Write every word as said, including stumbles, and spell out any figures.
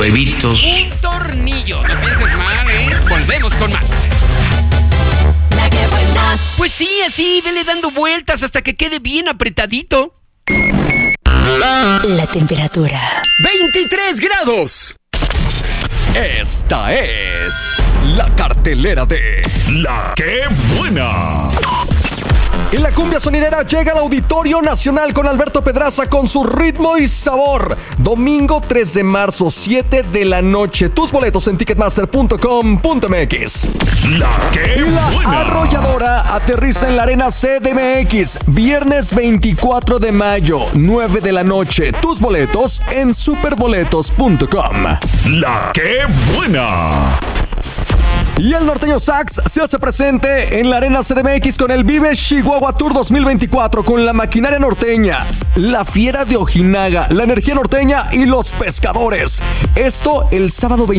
Huevitos. Un tornillo. No pienses mal, ¿eh? Volvemos con más. La que buena. Pues sí, así, vele dando vueltas hasta que quede bien apretadito. La temperatura. veintitrés grados. Esta es la cartelera de La Que Buena. Y la cumbia sonidera llega al Auditorio Nacional con Alberto Pedraza con su ritmo y sabor. Domingo tres de marzo, siete de la noche. Tus boletos en ticketmaster punto com punto m x. La Que Y la Buena. Arrolladora aterriza en la Arena C D M X. Viernes veinticuatro de mayo, nueve de la noche. Tus boletos en superboletos punto com. La Que Buena. Y el norteño Sax se hace presente en la Arena C D M X con el Vive Chihuahua Tour dos mil veinticuatro con la maquinaria norteña, la Fiera de Ojinaga, la energía norteña y los pescadores. Esto el sábado veinte